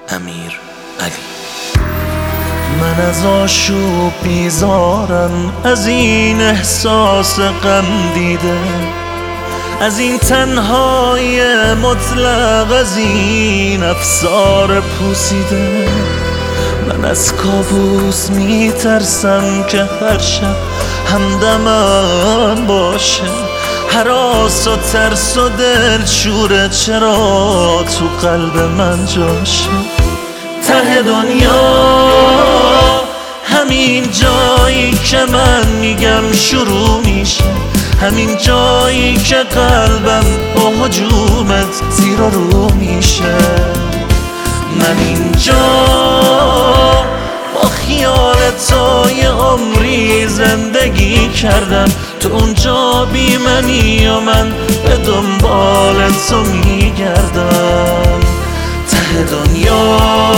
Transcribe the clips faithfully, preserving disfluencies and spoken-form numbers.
امیر علی. من از آشوب بیزارم، از این احساس غم دیده، از این تنهای مطلق، از این افسار پوسیده. من از کابوس میترسم که هر شب همدمم باشه، هراس و ترس و دلشوره چرا تو قلب من جاشه. ته دنیا همین جایی که من میگم شروع میشه، همین جایی که قلبم با هجومت زیر و رو میشه. من اینجا با خیال تو یه عمری زندگی کردم، تو اونجا بی منی و من به دنبال تو میگردم. ته دنیا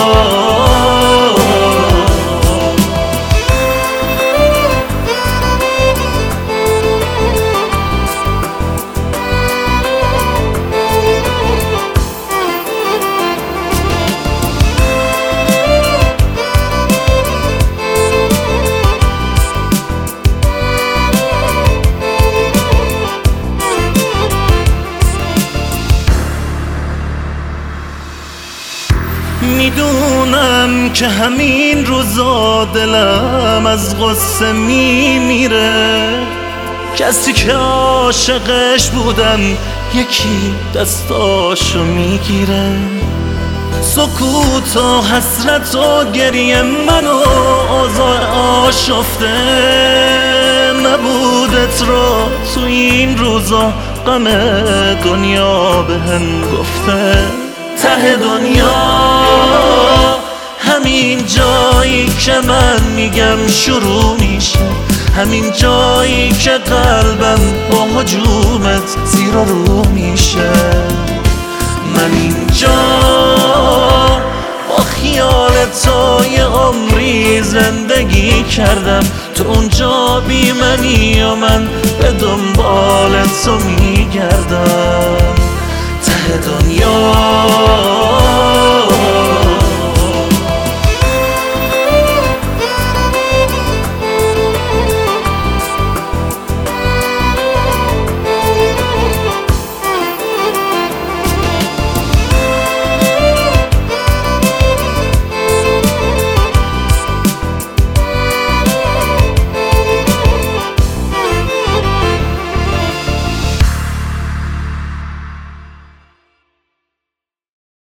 میدونم که همین روزا دلم از غصه میمیره، کسی که عاشقش بودم یکی دستاشو میگیره. سکوت و حسرت و گریه منو آزار آشفته، نبودت رو تو این روزا غم دنیا بهم گفته. ته دنیا همین جایی که من میگم شروع میشه، همین جایی که قلبم با هجومت زیر و رو میشه. من اینجا با خیال تو یه عمری زندگی کردم، تو اونجا بی منی و من به دنبال تو میگردم. ته دنیا